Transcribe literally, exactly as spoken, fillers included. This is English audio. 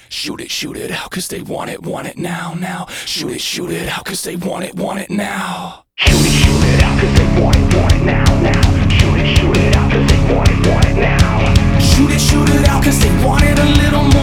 Shoot it, shoot it out, cause they want it, want it now, now. Shoot it, shoot it out, cause they want it, want it now. Shoot it, shoot it out, cause they want it, want it now, now. Shoot it, shoot it out, cause they want it, want it now. Shoot it, shoot it out, cause they want it a little more.